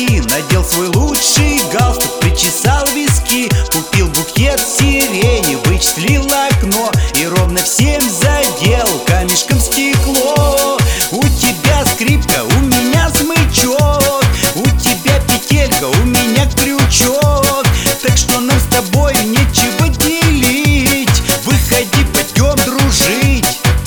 носки, надел свой лучший галстук, причесал виски, купил букет сирени, вычислил окно и ровно в 7 задел камешком стекло. У тебя скрипка, у меня смычок, у тебя петелька, у меня крючок, так что нам с тобой нечего делить. Выходи, пойдем дружить.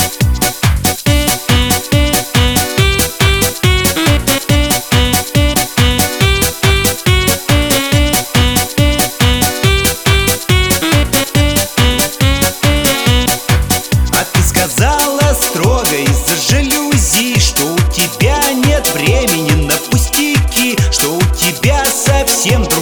Сказала строго из-за жалюзи, что у тебя нет времени на пустяки, что у тебя совсем